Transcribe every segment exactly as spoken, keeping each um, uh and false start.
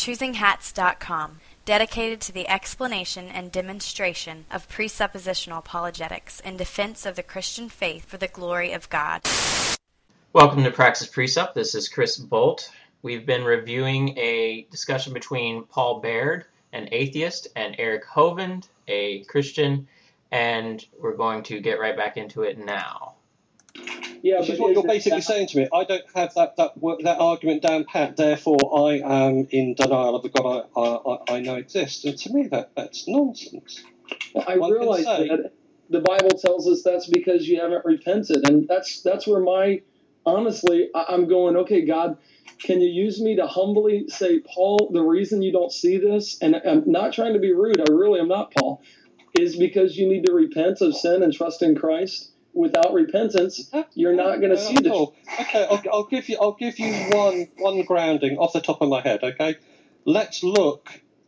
choosing hats dot com, dedicated to the explanation and demonstration of presuppositional apologetics in defense of the Christian faith for the glory of God. Welcome to Praxis Precept. This is Chris Bolt. We've been reviewing a discussion between Paul Baird, an atheist, and Eric Hovind, a Christian, and we're going to get right back into it now. Yeah, which is what you're basically saying to me. I don't have that that that argument down pat, therefore I am in denial of the God I, I, I know exists. And to me, that that's nonsense. I realize that the Bible tells us that's because you haven't repented, and that's that's where my honestly I'm going. Okay, God, can you use me to humbly say, Paul, the reason you don't see this, and I'm not trying to be rude, I really am not, Paul, is because you need to repent of sin and trust in Christ. Without repentance, you're not going to see this. Okay, I'll, I'll give you. I'll give you one one grounding off the top of my head. Okay, let's look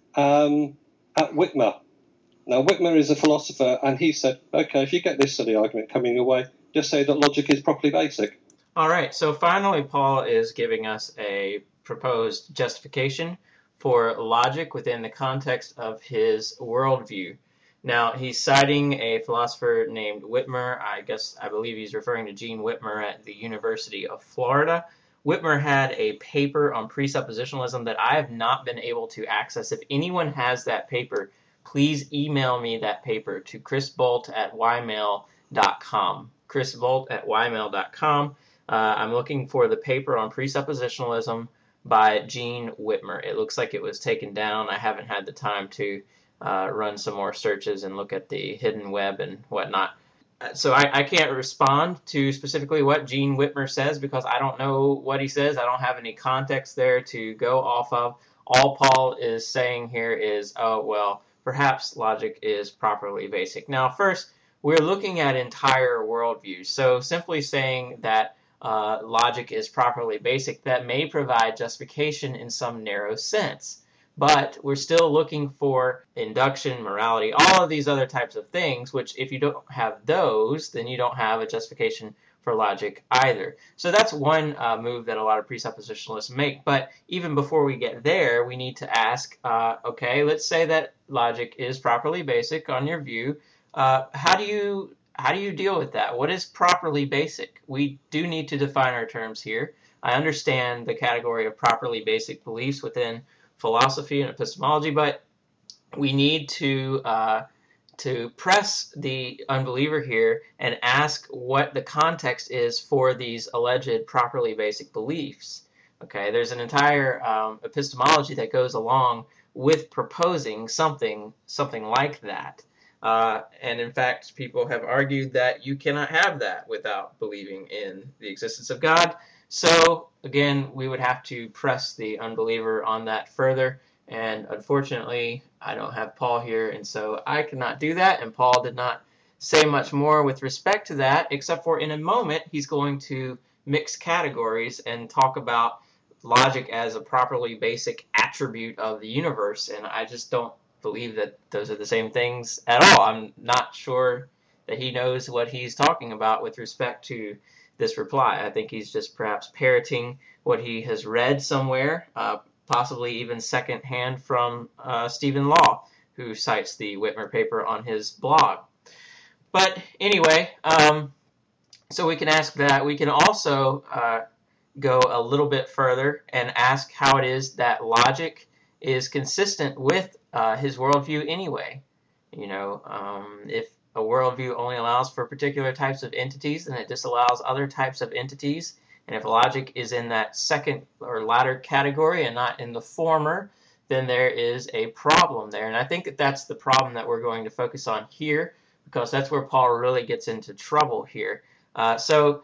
um, at Whitmer. Now, Whitmer is a philosopher, and he said, "Okay, if you get this silly argument coming your way, just say that logic is properly basic." All right. So finally, Paul is giving us a proposed justification for logic within the context of his worldview. Now, he's citing a philosopher named Whitmer. I guess, I believe he's referring to Gene Whitmer at the University of Florida. Whitmer had a paper on presuppositionalism that I have not been able to access. If anyone has that paper, please email me that paper to chrisbolt at ymail dot com. chrisbolt at ymail dot com. Uh, I'm looking for the paper on presuppositionalism by Gene Whitmer. It looks like it was taken down. I haven't had the time to Uh, run some more searches and look at the hidden web and whatnot. So I, I can't respond to specifically what Gene Whitmer says because I don't know what he says. I don't have any context there to go off of. All Paul is saying here is, oh, well, perhaps logic is properly basic. Now, first, we're looking at entire worldviews. So simply saying that uh, logic is properly basic, that may provide justification in some narrow sense. But we're still looking for induction, morality, all of these other types of things, which if you don't have those, then you don't have a justification for logic either. So that's one uh, move that a lot of presuppositionalists make. But even before we get there, we need to ask, uh, okay, let's say that logic is properly basic on your view. Uh, how do you how do you deal with that? What is properly basic? We do need to define our terms here. I understand the category of properly basic beliefs within philosophy and epistemology, but we need to uh, to press the unbeliever here and ask what the context is for these alleged properly basic beliefs. Okay, there's an entire um, epistemology that goes along with proposing something something like that. Uh, and in fact, people have argued that you cannot have that without believing in the existence of God. So, again, we would have to press the unbeliever on that further, and unfortunately, I don't have Paul here, and so I cannot do that, and Paul did not say much more with respect to that, except for in a moment, he's going to mix categories and talk about logic as a properly basic attribute of the universe, and I just don't believe that those are the same things at all. I'm not sure that he knows what he's talking about with respect to this reply. I think he's just perhaps parroting what he has read somewhere, uh, possibly even secondhand from uh, Stephen Law, who cites the Whitmer paper on his blog. But anyway, um, so we can ask that. We can also uh, go a little bit further and ask how it is that logic is consistent with uh, his worldview anyway. You know, um, if a worldview only allows for particular types of entities, and it disallows other types of entities. And if logic is in that second or latter category and not in the former, then there is a problem there. And I think that that's the problem that we're going to focus on here, because that's where Paul really gets into trouble here. Uh, so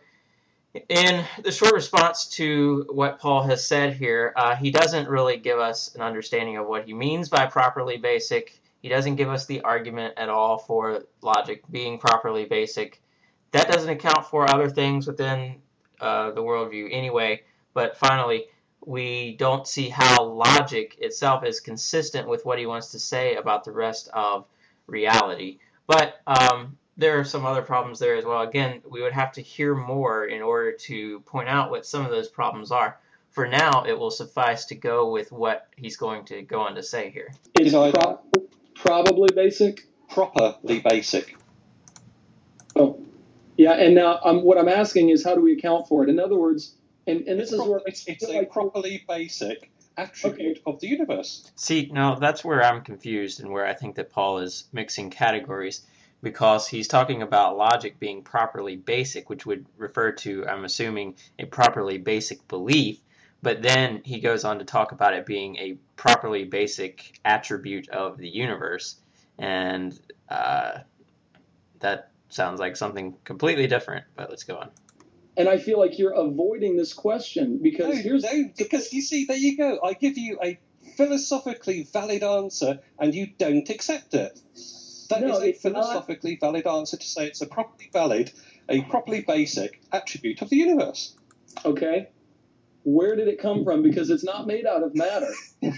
in the short response to what Paul has said here, uh, he doesn't really give us an understanding of what he means by properly basic. He doesn't give us the argument at all for logic being properly basic. That doesn't account for other things within uh, the worldview anyway. But finally, we don't see how logic itself is consistent with what he wants to say about the rest of reality. But um, there are some other problems there as well. Again, we would have to hear more in order to point out what some of those problems are. for now, it will suffice to go with what he's going to go on to say here. It's pro- probably basic? Properly basic. Oh, yeah, and now um, what I'm asking is how do we account for it? In other words, and, and this It's, is where pro- it's, it's I feel a like- properly basic attribute Okay. of the universe. See, now that's where I'm confused and where I think that Paul is mixing categories, because he's talking about logic being properly basic, which would refer to, I'm assuming, a properly basic belief, but then he goes on to talk about it being a properly basic attribute of the universe, and uh, that sounds like something completely different, but let's go on. And I feel like you're avoiding this question because No, here's no, because you see, there you go. I give you a philosophically valid answer, and you don't accept it. That No, is a it's not. philosophically valid answer to say it's a properly valid, a properly basic attribute of the universe. okay. Where did it come from? Because it's not made out of matter.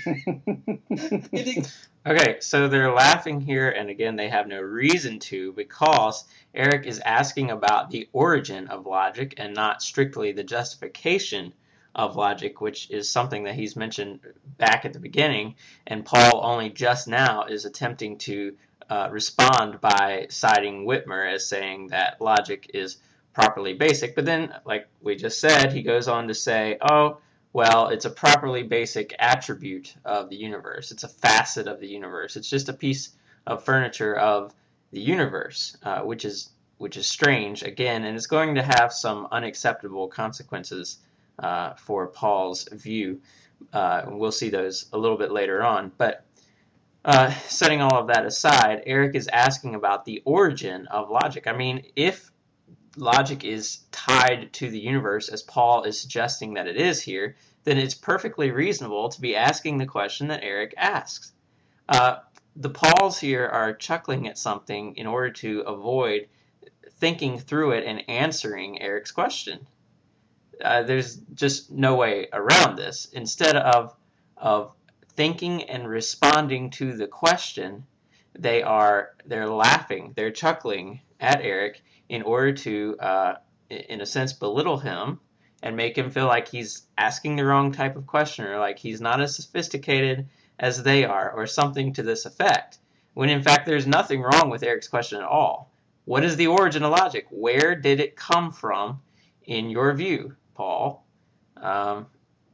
It ex- Okay, so they're laughing here, and again, they have no reason to, because Eric is asking about the origin of logic and not strictly the justification of logic, which is something that he's mentioned back at the beginning, and Paul only just now is attempting to uh, respond by citing Whitmer as saying that logic is properly basic. But then, like we just said, he goes on to say, oh, well, it's a properly basic attribute of the universe. It's a facet of the universe. It's just a piece of furniture of the universe, uh, which is which is strange, again, and it's going to have some unacceptable consequences uh, for Paul's view. Uh, and we'll see those a little bit later on. But uh, setting all of that aside, Eric is asking about the origin of logic. I mean, if logic is tied to the universe, as Paul is suggesting that it is here, then it's perfectly reasonable to be asking the question that Eric asks. Uh, the Pauls here are chuckling at something in order to avoid thinking through it and answering Eric's question. Uh, there's just no way around this. Instead of of thinking and responding to the question, they are they're laughing, they're chuckling at Eric in order to, uh, in a sense, belittle him and make him feel like he's asking the wrong type of question, or like he's not as sophisticated as they are, or something to this effect. When in fact there's nothing wrong with Eric's question at all. What is the origin of logic? Where did it come from in your view, Paul? Um,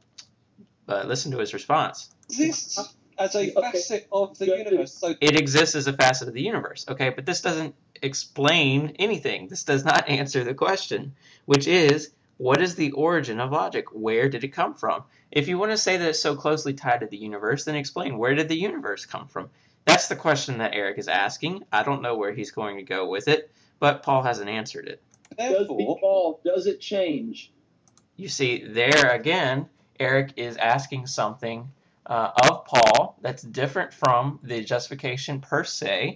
but listen to his response. exists as a Okay. facet of the Good. universe. So It exists as a facet of the universe. Okay, but this doesn't explain anything. This does not answer the question, which is, what is the origin of logic? Where did it come from? If you want to say that it's so closely tied to the universe, then explain, where did the universe come from? That's the question that Eric is asking. I don't know where he's going to go with it, but Paul hasn't answered it. Does therefore, Paul, does it change? You see, there again, Eric is asking something uh, of Paul that's different from the justification per se,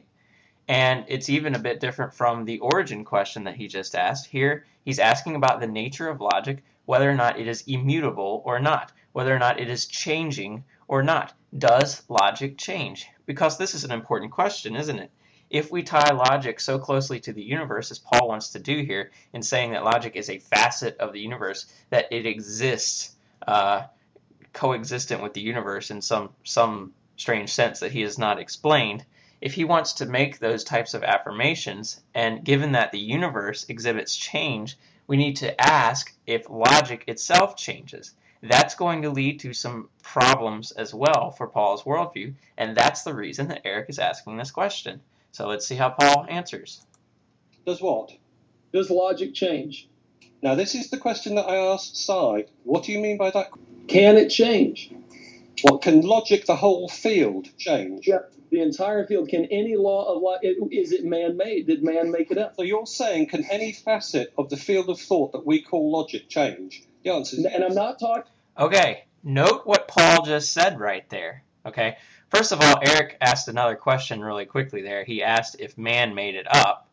and it's even a bit different from the origin question that he just asked. Here, he's asking about the nature of logic, whether or not it is immutable or not, whether or not it is changing or not. Does logic change? Because this is an important question, isn't it? If we tie logic so closely to the universe, as Paul wants to do here, in saying that logic is a facet of the universe, that it exists uh, coexistent with the universe in some, some strange sense that he has not explained, if he wants to make those types of affirmations, and given that the universe exhibits change, we need to ask if logic itself changes. That's going to lead to some problems as well for Paul's worldview, and that's the reason that Eric is asking this question. So let's see how Paul answers. does what? Does logic change? Now, this is the question that I asked Cy. What do you mean by that? Can it change? What, can logic, the whole field, change? Yeah, the entire field. Can any law of life, is it man-made? Did man make it up? So you're saying, can any facet of the field of thought that we call logic change? The answer is And I'm not talking, Okay, note what Paul just said right there. Okay, first of all, Eric asked another question really quickly there. He asked if man made it up,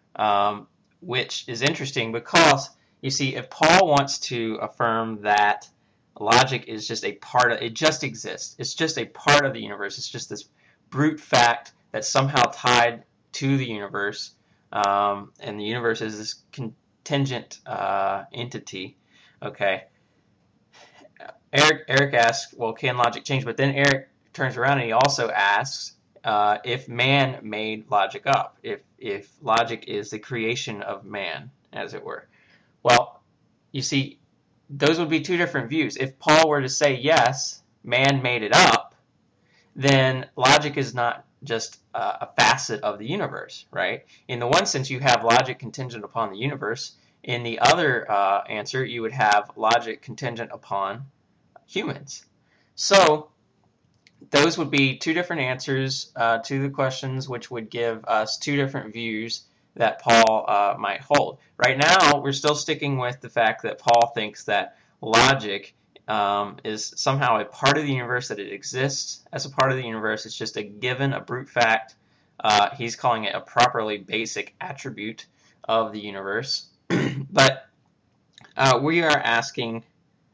um, which is interesting because, you see, if Paul wants to affirm that logic is just a part of, it just exists, it's just a part of the universe, it's just this brute fact that's somehow tied to the universe, um, and the universe is this contingent uh, entity, okay? Eric Eric asks, well, can logic change? But then Eric turns around and he also asks uh, if man made logic up, if if logic is the creation of man, as it were. Well, you see, those would be two different views. If Paul were to say, yes, man made it up, then logic is not just uh, a facet of the universe, right? In the one sense, you have logic contingent upon the universe. In the other uh, answer, you would have logic contingent upon humans. So those would be two different answers uh, to the questions, which would give us two different views that Paul uh, might hold. Right now, we're still sticking with the fact that Paul thinks that logic um, is somehow a part of the universe, that it exists as a part of the universe. It's just a given, a brute fact. Uh, he's calling it a properly basic attribute of the universe. But uh, we are asking,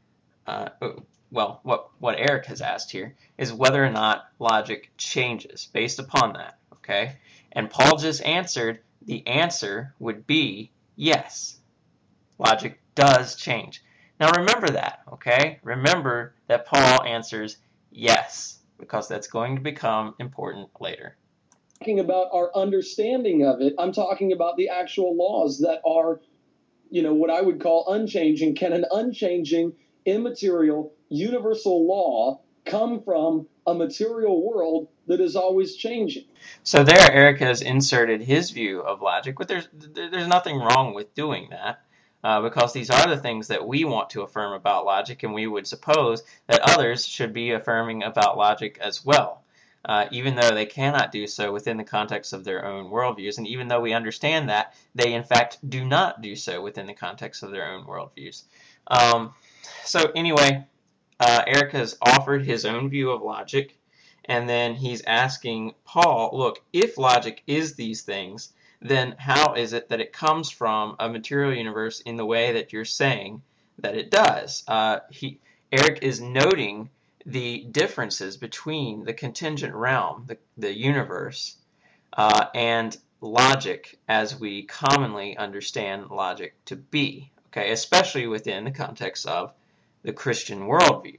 uh, well, what, what Eric has asked here is whether or not logic changes based upon that, okay? And Paul just answered, the answer would be yes. Logic does change. Now remember that, okay? Remember that Paul answers yes, because that's going to become important later. Talking about our understanding of it, I'm talking about the actual laws that are, you know, what I would call unchanging. Can an unchanging, immaterial, universal law come from a material world that is always changing? So there, Eric has inserted his view of logic, but there's there's nothing wrong with doing that, uh, because these are the things that we want to affirm about logic, and we would suppose that others should be affirming about logic as well, uh, even though they cannot do so within the context of their own worldviews, and even though we understand that, they in fact do not do so within the context of their own worldviews. Um, so anyway, uh, Eric has offered his own view of logic, and then he's asking Paul, look, if logic is these things, then how is it that it comes from a material universe in the way that you're saying that it does? Uh, he, Eric is noting the differences between the contingent realm, the, the universe, uh, and logic as we commonly understand logic to be, okay, especially within the context of the Christian worldview.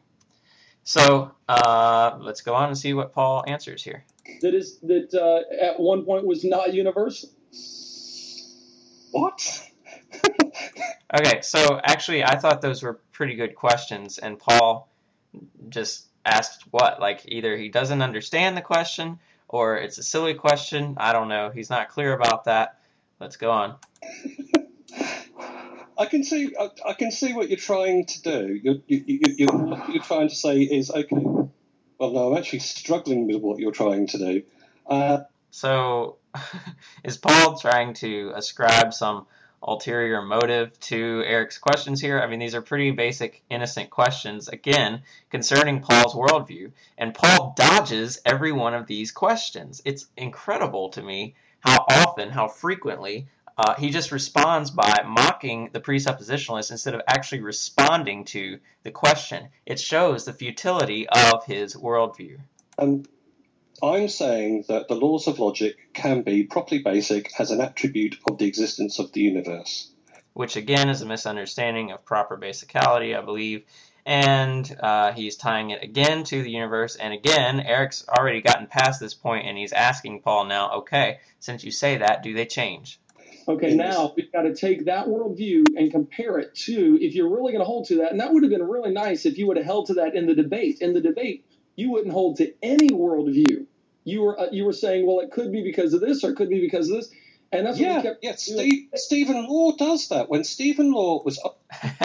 So uh, let's go on and see what Paul answers here. That is that uh, at one point was not universal. What? Okay, so actually I thought those were pretty good questions, and Paul just asked what? Like either he doesn't understand the question or it's a silly question. I don't know. He's not clear about that. Let's go on. I can see. I, I can see what you're trying to do. You're, you, you, you, what you're trying to say is okay. Well, no, I'm actually struggling with what you're trying to do. Uh, so, is Paul trying to ascribe some ulterior motive to Eric's questions here? I mean, these are pretty basic, innocent questions, again, concerning Paul's worldview. And Paul dodges every one of these questions. It's incredible to me how often, how frequently, Uh, he just responds by mocking the presuppositionalist instead of actually responding to the question. It shows the futility of his worldview. Um, I'm saying that the laws of logic can be properly basic as an attribute of the existence of the universe. Which, again, is a misunderstanding of proper basicality, I believe. And uh, he's tying it again to the universe. And again, Eric's already gotten past this point, and he's asking Paul now, okay, since you say that, do they change? Okay, now we've got to take that worldview and compare it to, if you're really going to hold to that, and that would have been really nice if you would have held to that in the debate. In the debate, you wouldn't hold to any worldview. You were uh, you were saying, well, it could be because of this or it could be because of this. And that's yeah, what we kept yeah. Steve, Stephen Law does that. When Stephen Law was up.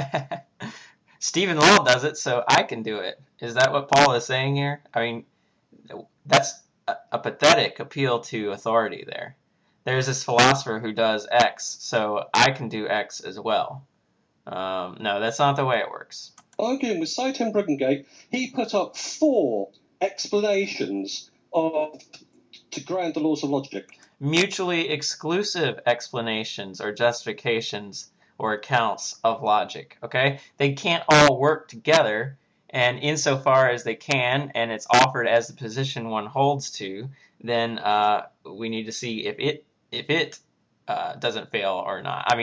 Stephen Law does it, so I can do it. Is that what Paul is saying here? I mean, that's a, a pathetic appeal to authority there. There's this philosopher who does X, so I can do X as well. Um, no, that's not the way it works. Arguing with Seitan Brugengate, he put up four explanations of to ground the laws of logic. Mutually exclusive explanations or justifications or accounts of logic, okay? They can't all work together, and insofar as they can, and it's offered as the position one holds to, then uh, we need to see if it if it uh, doesn't fail or not. I mean,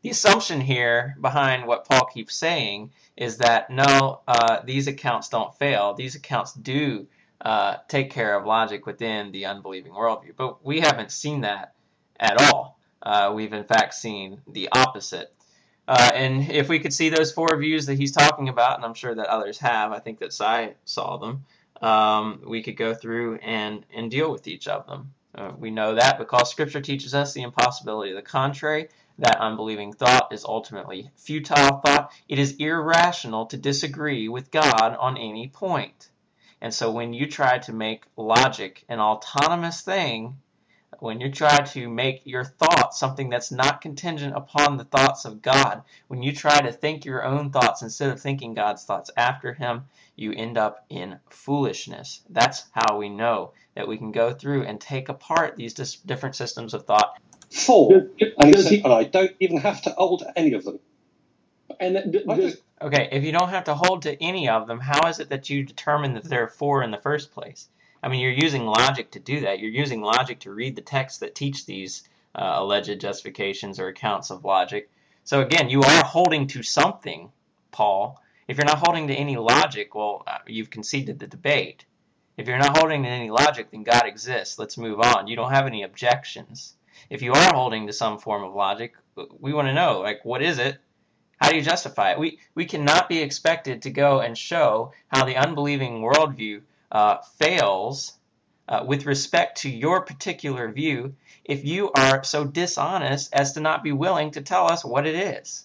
the assumption here behind what Paul keeps saying is that no, uh, these accounts don't fail. These accounts do uh, take care of logic within the unbelieving worldview. But we haven't seen that at all. Uh, we've in fact seen the opposite. Uh, and if we could see those four views that he's talking about, and I'm sure that others have, I think that Cy saw them, um, we could go through and, and deal with each of them. Uh, we know that because Scripture teaches us the impossibility of the contrary, that unbelieving thought is ultimately futile thought. It is irrational to disagree with God on any point. And so when you try to make logic an autonomous thing, when you try to make your thoughts something that's not contingent upon the thoughts of God, when you try to think your own thoughts instead of thinking God's thoughts after him, you end up in foolishness. That's how we know that we can go through and take apart these dis- different systems of thought. Four. And, he said, and I don't even have to hold any of them. And that, d- does, Okay, if you don't have to hold to any of them, how is it that you determine that there are four in the first place? I mean, you're using logic to do that. You're using logic to read the texts that teach these uh, alleged justifications or accounts of logic. So again, you are holding to something, Paul. If you're not holding to any logic, well, uh, you've conceded the debate. If you're not holding to any logic, then God exists. Let's move on. You don't have any objections. If you are holding to some form of logic, we want to know, like, what is it? How do you justify it? We, we cannot be expected to go and show how the unbelieving worldview uh, fails uh, with respect to your particular view if you are so dishonest as to not be willing to tell us what it is.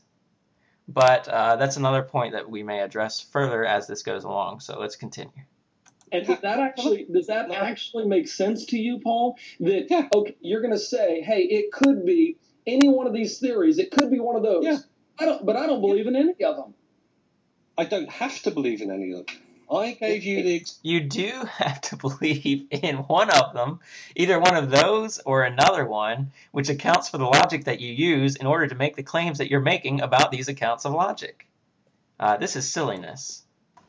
But uh, that's another point that we may address further as this goes along. So let's continue. and does that actually does that actually make sense to you, Paul? That Yeah. okay, you're going to say, hey, it could be any one of these theories. It could be one of those. Yeah. I don't, but I don't believe in any of them. I don't have to believe in any of them. I gave you the... You do have to believe in one of them, either one of those or another one, which accounts for the logic that you use in order to make the claims that you're making about these accounts of logic. Uh, this is silliness.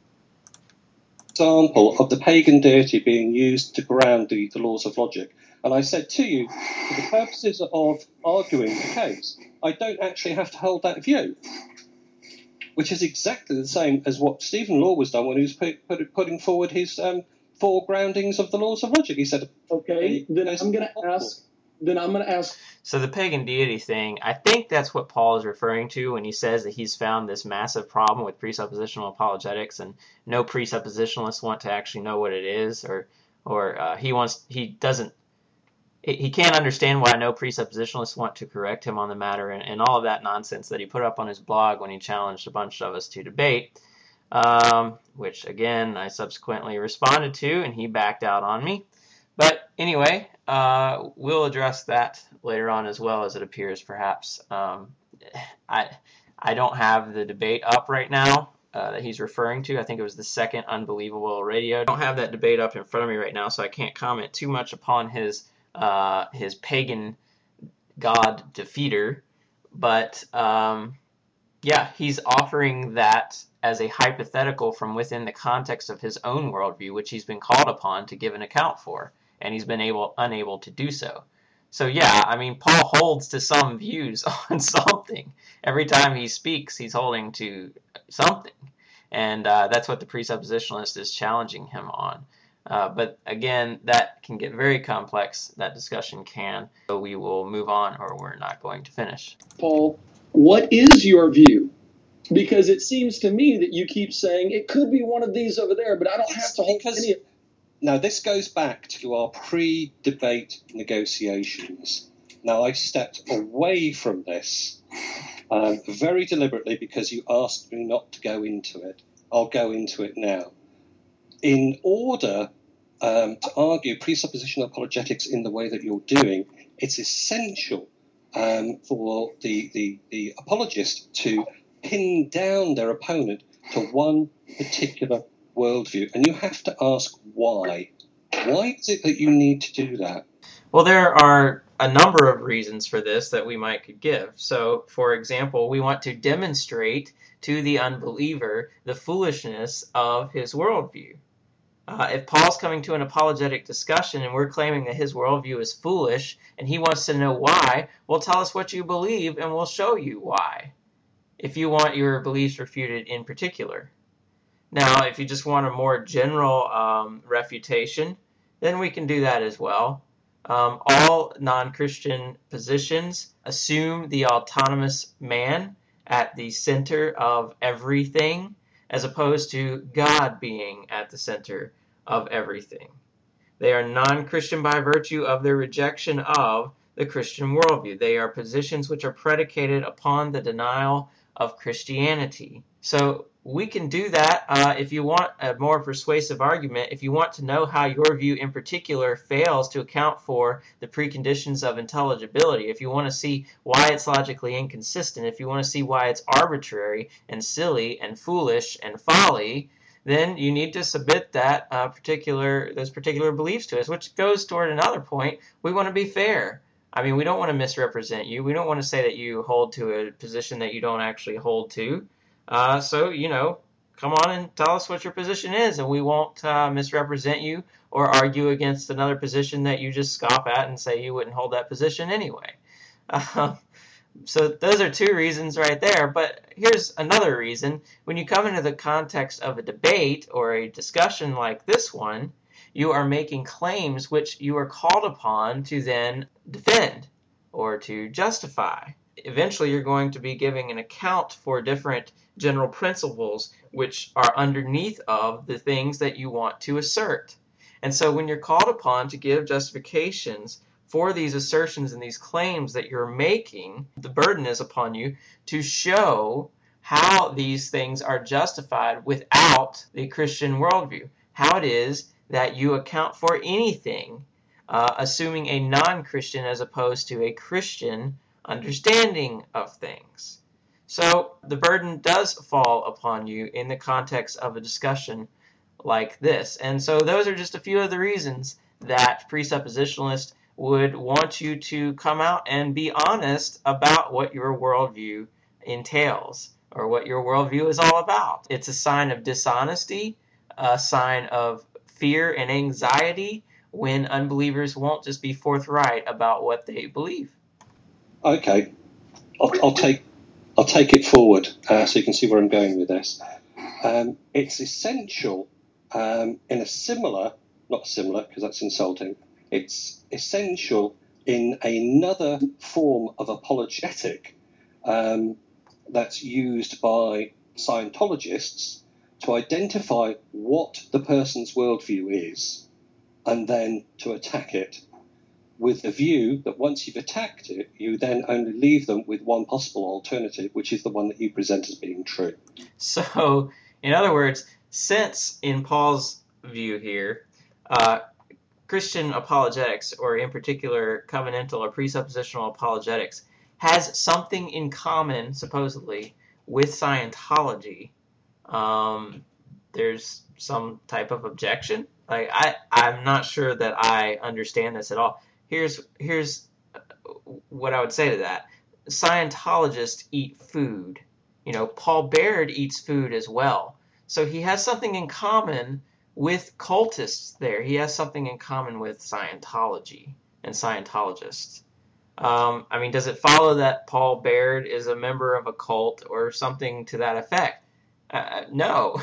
Example of the pagan deity being used to ground the, the laws of logic. And I said to you, for the purposes of arguing the case, I don't actually have to hold that view, which is exactly the same as what Stephen Law was done when he was put, put, putting forward his um, four groundings of the laws of logic. He said, okay, then I'm going to ask. Then I'm going to ask. So the pagan deity thing, I think that's what Paul is referring to when he says that he's found this massive problem with presuppositional apologetics, and no presuppositionalists want to actually know what it is, or or uh, he wants he doesn't. He can't understand why no presuppositionalists want to correct him on the matter, and, and all of that nonsense that he put up on his blog when he challenged a bunch of us to debate, um, which, again, I subsequently responded to, and he backed out on me. But anyway, uh, we'll address that later on as well, as it appears, perhaps. Um, I, I don't have the debate up right now uh, that he's referring to. I think it was the second Unbelievable Radio. I don't have that debate up in front of me right now, so I can't comment too much upon his Uh, his pagan god defeater, but um, yeah, he's offering that as a hypothetical from within the context of his own worldview, which he's been called upon to give an account for, and he's been able unable to do so. So yeah, I mean, Paul holds to some views on something. Every time he speaks, he's holding to something, and uh, that's what the presuppositionalist is challenging him on. Uh, but again, that can get very complex, that discussion can. So we will move on, or we're not going to finish. Paul, what is your view? Because it seems to me that you keep saying it could be one of these over there, but I don't It's have to hold because- any of Now, this goes back to our pre-debate negotiations. Now, I stepped away from this um, very deliberately because you asked me not to go into it. I'll go into it now. In order um, to argue presuppositional apologetics in the way that you're doing, it's essential um, for the, the, the apologist to pin down their opponent to one particular worldview. And you have to ask why. Why is it that you need to do that? Well, there are a number of reasons for this that we might could give. So, for example, we want to demonstrate to the unbeliever the foolishness of his worldview. Uh, if Paul's coming to an apologetic discussion and we're claiming that his worldview is foolish and he wants to know why, well, tell us what you believe and we'll show you why, if you want your beliefs refuted in particular. Now, if you just want a more general um, refutation, then we can do that as well. Um, all non-Christian positions assume the autonomous man at the center of everything, as opposed to God being at the center of everything. They are non-Christian by virtue of their rejection of the Christian worldview. They are positions which are predicated upon the denial of Christianity. So we can do that uh, if you want a more persuasive argument. If you want to know how your view in particular fails to account for the preconditions of intelligibility, if you want to see why it's logically inconsistent, if you want to see why it's arbitrary and silly and foolish and folly, then you need to submit that uh, particular those particular beliefs to us, which goes toward another point. We want to be fair. I mean, we don't want to misrepresent you. We don't want to say that you hold to a position that you don't actually hold to. Uh, so, you know, come on and tell us what your position is, and we won't uh, misrepresent you or argue against another position that you just scoff at and say you wouldn't hold that position anyway. Uh, so those are two reasons right there. But here's another reason. When you come into the context of a debate or a discussion like this one, you are making claims which you are called upon to then defend or to justify. Eventually, you're going to be giving an account for different general principles which are underneath of the things that you want to assert. And so when you're called upon to give justifications for these assertions and these claims that you're making, the burden is upon you to show how these things are justified without the Christian worldview, how it is that you account for anything, uh, assuming a non-Christian as opposed to a Christian understanding of things. So the burden does fall upon you in the context of a discussion like this. And so those are just a few of the reasons that presuppositionalists would want you to come out and be honest about what your worldview entails or what your worldview is all about. It's a sign of dishonesty, a sign of fear and anxiety when unbelievers won't just be forthright about what they believe. Okay, I'll, I'll take I'll take it forward uh, so you can see where I'm going with this. Um, it's essential um, in a similar, not similar because that's insulting, it's essential in another form of apologetic um, that's used by Scientologists to identify what the person's worldview is and then to attack it, with the view that once you've attacked it, you then only leave them with one possible alternative, which is the one that you present as being true. So, in other words, since in Paul's view here, uh, Christian apologetics, or in particular covenantal or presuppositional apologetics, has something in common, supposedly, with Scientology, um, there's some type of objection. Like I, I'm not sure that I understand this at all. Here's here's what I would say to that. Scientologists eat food. You know, Paul Baird eats food as well. So he has something in common with cultists there. He has something in common with Scientology and Scientologists. Um, I mean, does it follow that Paul Baird is a member of a cult or something to that effect? Uh, no.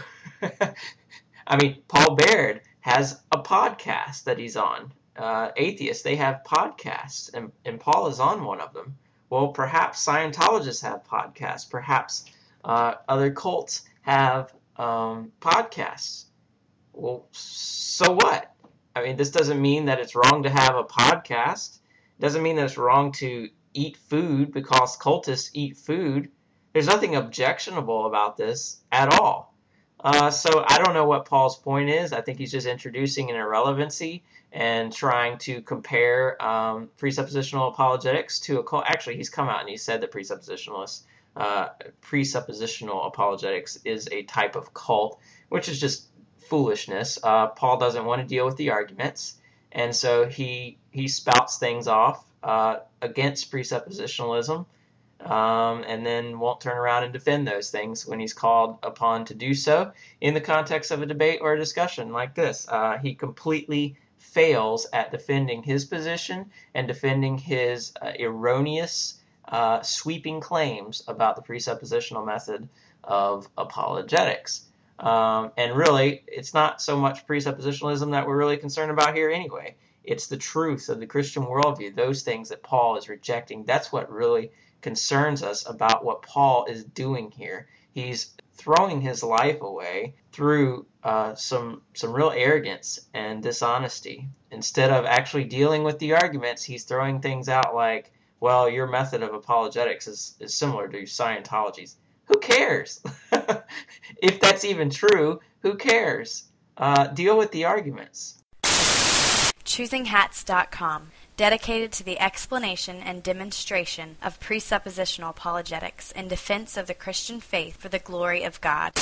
I mean, Paul Baird has a podcast that he's on. Uh, atheists, they have podcasts, and, and Paul is on one of them. Well, perhaps Scientologists have podcasts. Perhaps uh, other cults have um, podcasts. Well, so what? I mean, this doesn't mean that it's wrong to have a podcast. It doesn't mean that it's wrong to eat food because cultists eat food. There's nothing objectionable about this at all. Uh, so I don't know what Paul's point is. I think he's just introducing an irrelevancy and trying to compare um, presuppositional apologetics to a cult. Actually, he's come out and he said that presuppositionalists, uh, presuppositional apologetics is a type of cult, which is just foolishness. Uh, Paul doesn't want to deal with the arguments, and so he he spouts things off uh, against presuppositionalism um, and then won't turn around and defend those things when he's called upon to do so in the context of a debate or a discussion like this. Uh, he completely fails at defending his position and defending his uh, erroneous, uh, sweeping claims about the presuppositional method of apologetics. Um, and really, it's not so much presuppositionalism that we're really concerned about here anyway. It's the truth of the Christian worldview, those things that Paul is rejecting. That's what really concerns us about what Paul is doing here. He's throwing his life away through uh, some some real arrogance and dishonesty. Instead of actually dealing with the arguments, he's throwing things out like, well, your method of apologetics is, is similar to Scientology's. Who cares? If that's even true, who cares? Uh, deal with the arguments. choosing hats dot com, dedicated to the explanation and demonstration of presuppositional apologetics in defense of the Christian faith for the glory of God.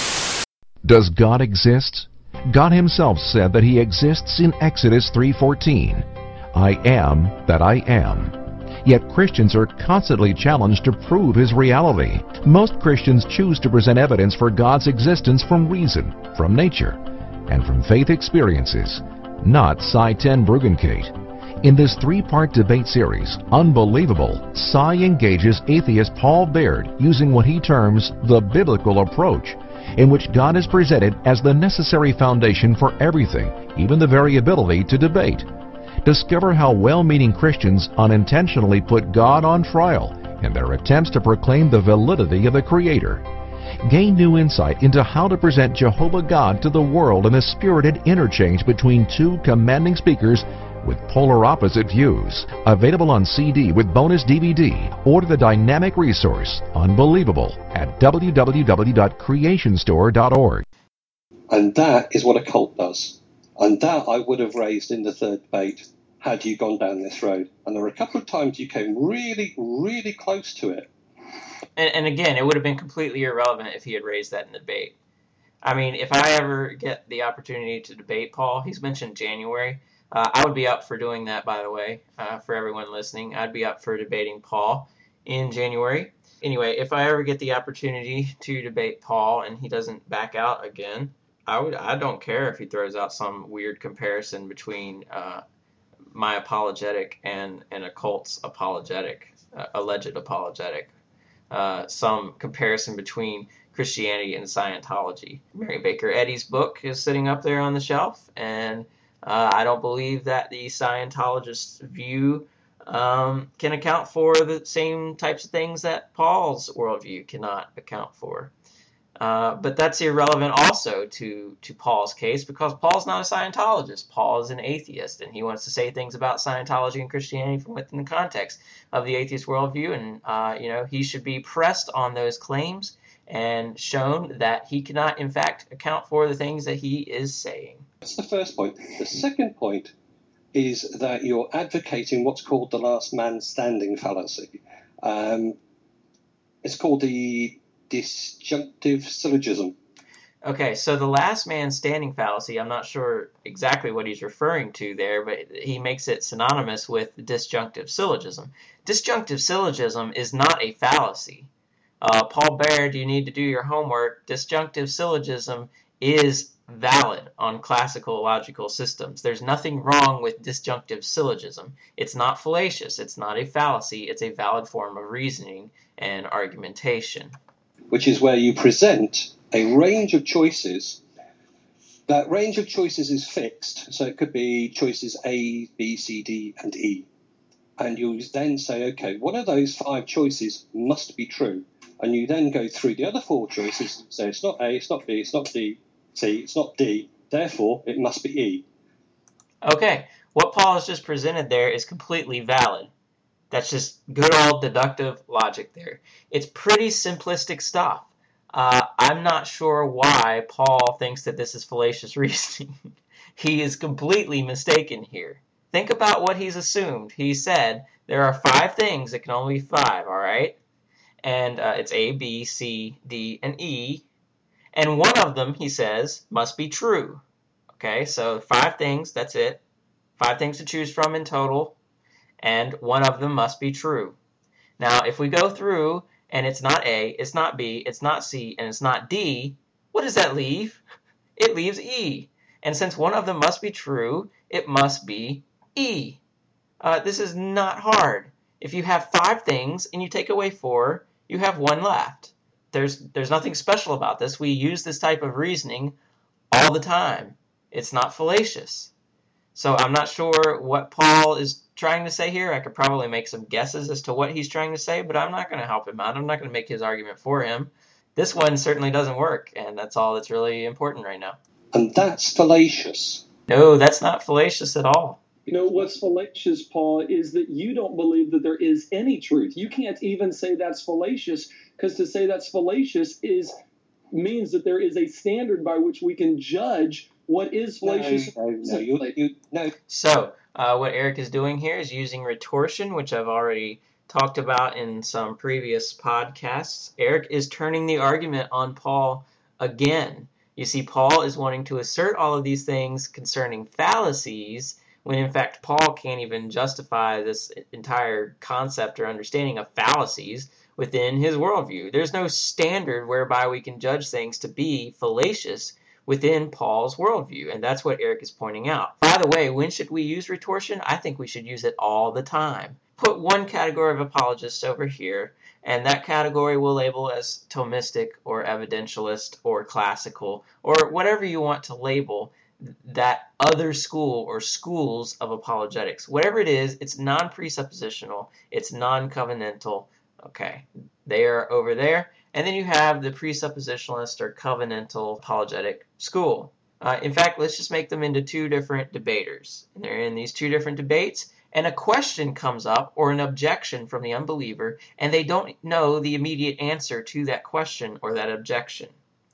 Does God exist? God himself said that he exists in Exodus three fourteen. I am that I am. Yet Christians are constantly challenged to prove his reality. Most Christians choose to present evidence for God's existence from reason, from nature, and from faith experiences, not Psi ten Bruggencate. In this three-part debate series, Unbelievable, Psi engages atheist Paul Baird using what he terms the biblical approach, in which God is presented as the necessary foundation for everything, even the variability to debate. Discover how well-meaning Christians unintentionally put God on trial in their attempts to proclaim the validity of the Creator. Gain new insight into how to present Jehovah God to the world in a spirited interchange between two commanding speakers with polar opposite views. Available on C D with bonus D V D. Order the dynamic resource, Unbelievable, at w w w dot creation store dot org. And that is what a cult does. And that I would have raised in the third debate had you gone down this road. And there were a couple of times you came really, really close to it. And, and again, it would have been completely irrelevant if he had raised that in the debate. I mean, if I ever get the opportunity to debate Paul, he's mentioned January. Uh, I would be up for doing that, by the way, uh, for everyone listening. I'd be up for debating Paul in January. Anyway, if I ever get the opportunity to debate Paul and he doesn't back out again, I would. I don't care if he throws out some weird comparison between uh, my apologetic and an occult's apologetic, uh, alleged apologetic. Uh, some comparison between Christianity and Scientology. Mary Baker Eddy's book is sitting up there on the shelf, and uh, I don't believe that the Scientologist view um, can account for the same types of things that Paul's worldview cannot account for. Uh, but that's irrelevant also to, to Paul's case, because Paul's not a Scientologist. Paul is an atheist, and he wants to say things about Scientology and Christianity from within the context of the atheist worldview, and uh, you know, he should be pressed on those claims and shown that he cannot, in fact, account for the things that he is saying. That's the first point. The second point is that you're advocating what's called the last man standing fallacy. Um, it's called the disjunctive syllogism. Okay, so the last man standing fallacy, I'm not sure exactly what he's referring to there, but he makes it synonymous with disjunctive syllogism. Disjunctive syllogism is not a fallacy. Uh, Paul Baird, you need to do your homework. Disjunctive syllogism is valid on classical logical systems. There's nothing wrong with disjunctive syllogism. It's not fallacious. It's not a fallacy. It's a valid form of reasoning and argumentation. Which is where you present a range of choices. That range of choices is fixed, so it could be choices A, B, C, D, and E. And you then say, okay, one of those five choices must be true. And you then go through the other four choices and say, it's not A, it's not B, it's not D, C, it's not D, therefore it must be E. Okay, what Paul has just presented there is completely valid. That's just good old deductive logic there. It's pretty simplistic stuff. Uh, I'm not sure why Paul thinks that this is fallacious reasoning. He is completely mistaken here. Think about what he's assumed. He said there are five things. It can only be five, all right? And uh, it's A, B, C, D, and E. And one of them, he says, must be true. Okay, so five things, that's it. Five things to choose from in total. And one of them must be true. Now, if we go through and it's not A, it's not B, it's not C, and it's not D, what does that leave? It leaves E. And since one of them must be true, it must be E. Uh, this is not hard. If you have five things and you take away four, you have one left. There's, there's nothing special about this. We use this type of reasoning all the time. It's not fallacious. So I'm not sure what Paul is trying to say here. I could probably make some guesses as to what he's trying to say, but I'm not going to help him out. I'm not going to make his argument for him. This one certainly doesn't work, and that's all that's really important right now. And that's fallacious. No, that's not fallacious at all. You know, what's fallacious, Paul, is that you don't believe that there is any truth. You can't even say that's fallacious, because to say that's fallacious is means that there is a standard by which we can judge what is fallacious. No, no, no, you, you, no. So, uh, what Eric is doing here is using rhetortion, which I've already talked about in some previous podcasts. Eric is turning the argument on Paul again. You see, Paul is wanting to assert all of these things concerning fallacies, when in fact Paul can't even justify this entire concept or understanding of fallacies within his worldview. There's no standard whereby we can judge things to be fallacious within Paul's worldview, and that's what Eric is pointing out. By the way, when should we use rhetortion? I think we should use it all the time. Put one category of apologists over here, and that category we'll label as Thomistic or evidentialist or classical or whatever you want to label that other school or schools of apologetics. Whatever it is, it's non-presuppositional, it's non-covenantal. Okay, they are over there. And then you have the presuppositionalist or covenantal apologetic school. Uh, in fact, let's just make them into two different debaters. And they're in these two different debates, and a question comes up or an objection from the unbeliever, and they don't know the immediate answer to that question or that objection.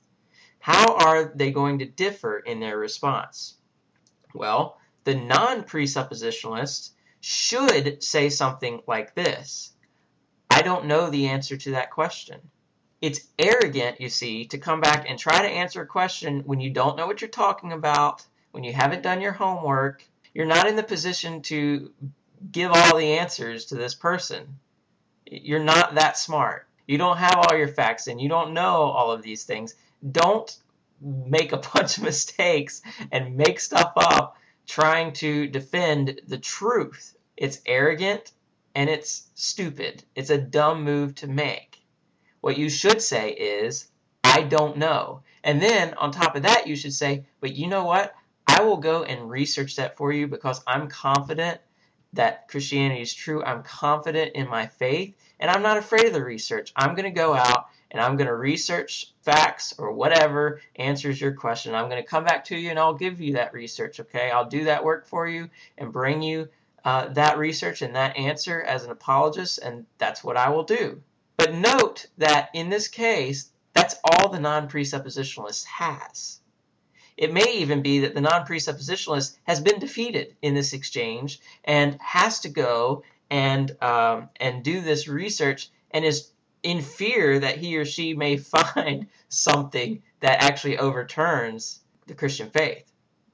How are they going to differ in their response? Well, the non-presuppositionalist should say something like this: I don't know the answer to that question. It's arrogant, you see, to come back and try to answer a question when you don't know what you're talking about, when you haven't done your homework. You're not in the position to give all the answers to this person. You're not that smart. You don't have all your facts and you don't know all of these things. Don't make a bunch of mistakes and make stuff up trying to defend the truth. It's arrogant and it's stupid. It's a dumb move to make. What you should say is, I don't know. And then on top of that, you should say, but you know what? I will go and research that for you because I'm confident that Christianity is true. I'm confident in my faith, and I'm not afraid of the research. I'm going to go out and I'm going to research facts or whatever answers your question. I'm going to come back to you and I'll give you that research, okay? I'll do that work for you and bring you uh, that research and that answer as an apologist, and that's what I will do. But note that in this case, that's all the non-presuppositionalist has. It may even be that the non-presuppositionalist has been defeated in this exchange and has to go and um, and do this research and is in fear that he or she may find something that actually overturns the Christian faith.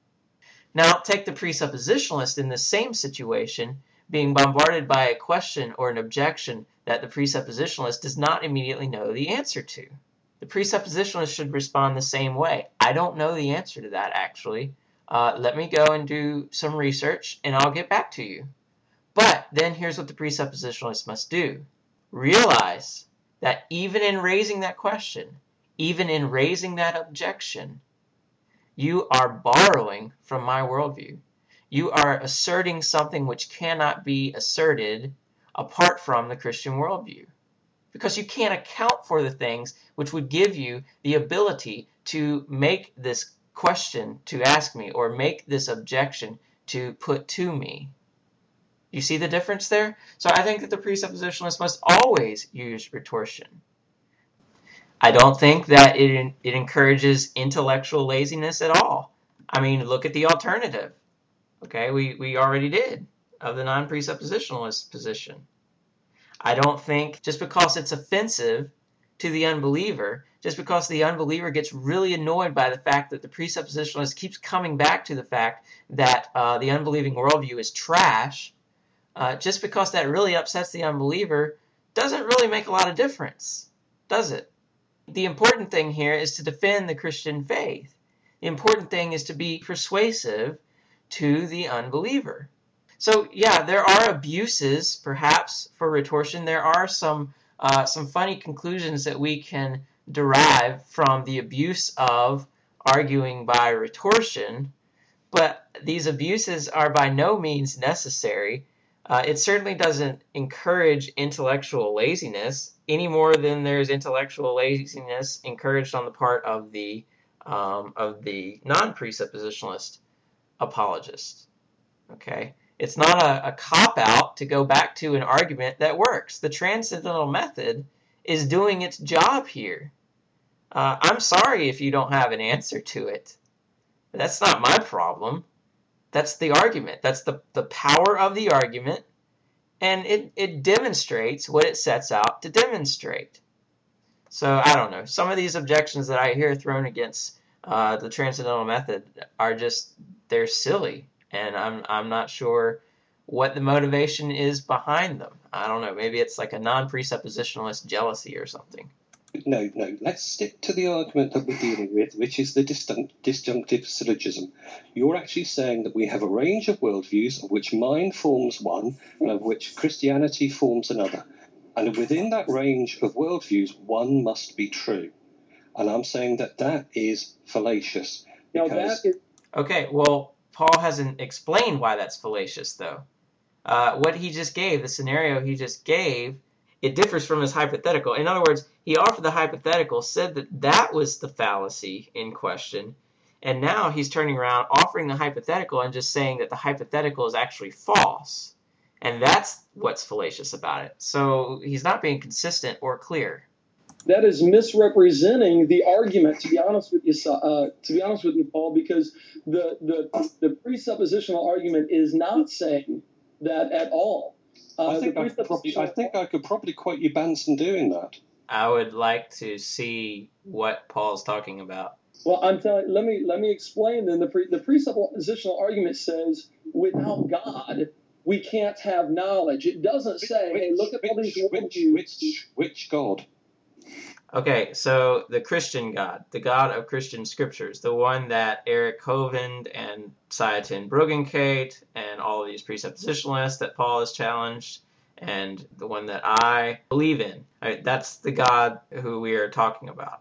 Now, take the presuppositionalist in the same situation, being bombarded by a question or an objection that the presuppositionalist does not immediately know the answer to. The presuppositionalist should respond the same way. I don't know the answer to that, actually. Uh, let me go and do some research, and I'll get back to you. But then here's what the presuppositionalist must do. Realize that even in raising that question, even in raising that objection, you are borrowing from my worldview. You are asserting something which cannot be asserted apart from the Christian worldview. Because you can't account for the things which would give you the ability to make this question to ask me or make this objection to put to me. You see the difference there? So I think that the presuppositionalist must always use rhetortion. I don't think that it, it encourages intellectual laziness at all. I mean, look at the alternative. Okay, we, we already did of the non-presuppositionalist position. I don't think just because it's offensive to the unbeliever, just because the unbeliever gets really annoyed by the fact that the presuppositionalist keeps coming back to the fact that uh, the unbelieving worldview is trash, uh, just because that really upsets the unbeliever doesn't really make a lot of difference, does it? The important thing here is to defend the Christian faith. The important thing is to be persuasive to the unbeliever. So, yeah, there are abuses, perhaps, for rhetorician. There are some uh, some funny conclusions that we can derive from the abuse of arguing by rhetorician, but these abuses are by no means necessary. Uh, it certainly doesn't encourage intellectual laziness any more than there's intellectual laziness encouraged on the part of the um, of the non-presuppositionalist apologist. Okay, it's not a, a cop-out to go back to an argument that works. The transcendental method is doing its job here. Uh, I'm sorry if you don't have an answer to it. That's not my problem. That's the argument. That's the, the power of the argument, and it, it demonstrates what it sets out to demonstrate. So, I don't know. Some of these objections that I hear thrown against uh, the transcendental method are just, they're silly, and I'm I'm not sure what the motivation is behind them. I don't know. Maybe it's like a non-presuppositionalist jealousy or something. No, no, let's stick to the argument that we're dealing with, which is the disjunct, disjunctive syllogism. You're actually saying that we have a range of worldviews, of which mine forms one, and of which Christianity forms another. And within that range of worldviews, one must be true. And I'm saying that that is fallacious. Now that is... Okay, well, Paul hasn't explained why that's fallacious, though. Uh, what he just gave, the scenario he just gave, it differs from his hypothetical. In other words, he offered the hypothetical, said that that was the fallacy in question, and now he's turning around, offering the hypothetical, and just saying that the hypothetical is actually false. And that's what's fallacious about it. So he's not being consistent or clear. That is misrepresenting the argument, to be honest with you, uh, to be honest with you, Paul, because the, the, the presuppositional argument is not saying that at all. Uh, I, think I, could probably, I think I could probably quote you Benson doing that. I would like to see what Paul's talking about. Well, I'm telling. Let me let me explain. Then the pre, the presuppositional argument says without God we can't have knowledge. It doesn't say, which, hey, look at which, all these which, which, which God? Okay, so the Christian God, the God of Christian scriptures, the one that Eric Hovind and Seitan Bruggencate and all of these presuppositionalists that Paul has challenged, and the one that I believe in. Right, that's the God who we are talking about.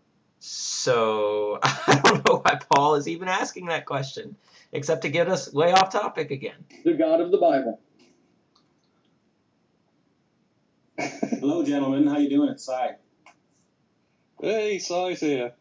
So I don't know why Paul is even asking that question, except to get us way off topic again. The God of the Bible. Hello, gentlemen. How you doing? It's Cy. Hey, Cy's here.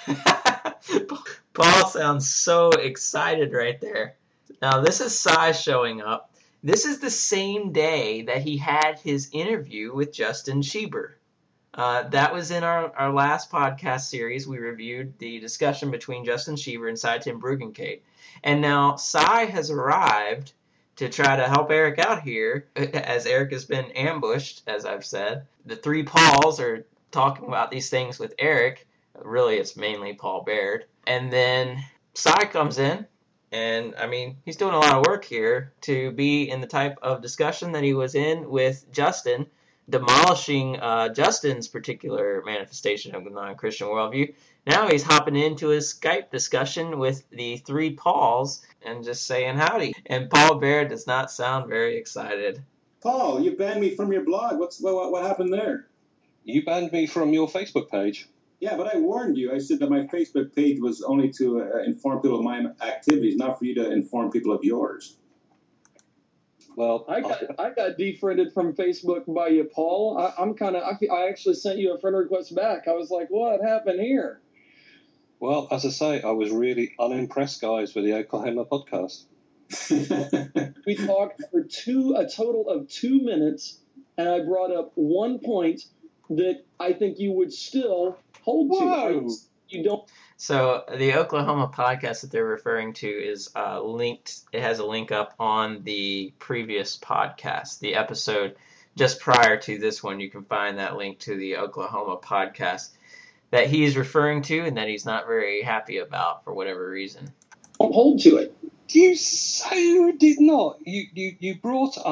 Paul sounds so excited right there. Now, this is Cy showing up. This is the same day that he had his interview with Justin Schieber. Uh, that was in our, our last podcast series. We reviewed the discussion between Justin Schieber and Seitan Bruggencate. And now Cy has arrived to try to help Eric out here, as Eric has been ambushed, as I've said. The three Pauls are talking about these things with Eric. Really, it's mainly Paul Baird. And then Cy comes in, and, I mean, he's doing a lot of work here to be in the type of discussion that he was in with Justin, demolishing uh, Justin's particular manifestation of the non-Christian worldview. Now he's hopping into his Skype discussion with the three Pauls and just saying howdy. And Paul Baird does not sound very excited. Paul, you banned me from your blog. What's what, what happened there? You banned me from your Facebook page. Yeah, but I warned you. I said that my Facebook page was only to uh, inform people of my activities, not for you to inform people of yours. Well, I got I got defriended from Facebook by you, Paul. I, I'm kind of I, I actually sent you a friend request back. I was like, what happened here? Well, as I say, I was really unimpressed, guys, with the Oklahoma podcast. We talked for two a total of two minutes, and I brought up one point that I think you would still hold Whoa. to. You don't. So the Oklahoma podcast that they're referring to is uh, linked. It has a link up on the previous podcast, the episode just prior to this one. You can find that link to the Oklahoma podcast that he's referring to and that he's not very happy about for whatever reason. Don't hold to it. You so did not. You, you, you brought up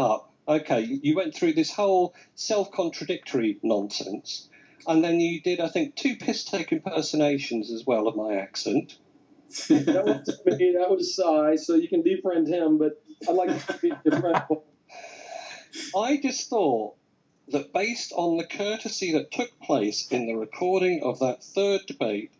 Okay, you you went through this whole self-contradictory nonsense, and then you did, I think, two piss-take impersonations as well of my accent. That wasn't me, that was Cy, so you can defriend him, but I'd like to be your friend. I just thought that based on the courtesy that took place in the recording of that third debate,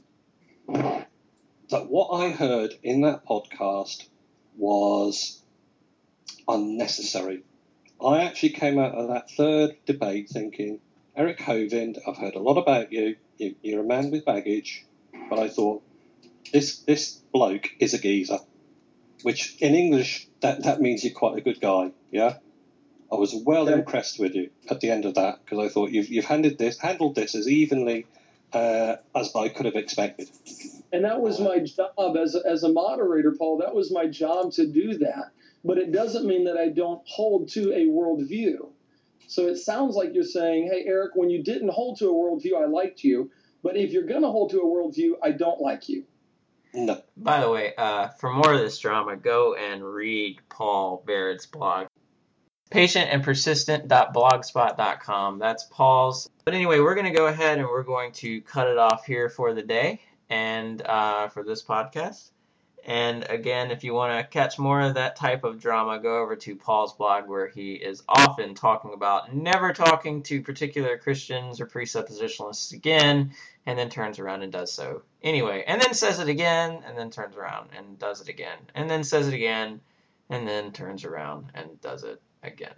that what I heard in that podcast was unnecessary. I actually came out of that third debate thinking, Eric Hovind, I've heard a lot about you. you. You're a man with baggage. But I thought, this this bloke is a geezer. Which, in English, that, that means you're quite a good guy, yeah? I was well Okay. impressed with you at the end of that, because I thought you've you've handled this, handled this as evenly uh, as I could have expected. And that was my job as a, as a moderator, Paul. That was my job to do that. But it doesn't mean that I don't hold to a worldview. So it sounds like you're saying, hey, Eric, when you didn't hold to a worldview, I liked you. But if you're going to hold to a worldview, I don't like you. No. By the way, uh, for more of this drama, go and read Paul Barrett's blog. patient and persistent dot blogspot dot com. That's Paul's. But anyway, we're going to go ahead and we're going to cut it off here for the day and uh, for this podcast. And again, if you want to catch more of that type of drama, go over to Paul's blog, where he is often talking about never talking to particular Christians or presuppositionalists again, and then turns around and does so anyway, and then says it again, and then turns around and does it again, and then says it again, and then turns around and does it again.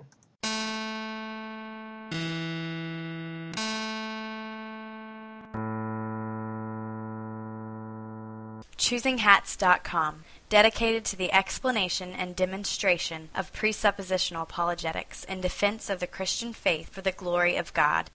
choosing hats dot com, dedicated to the explanation and demonstration of presuppositional apologetics in defense of the Christian faith for the glory of God.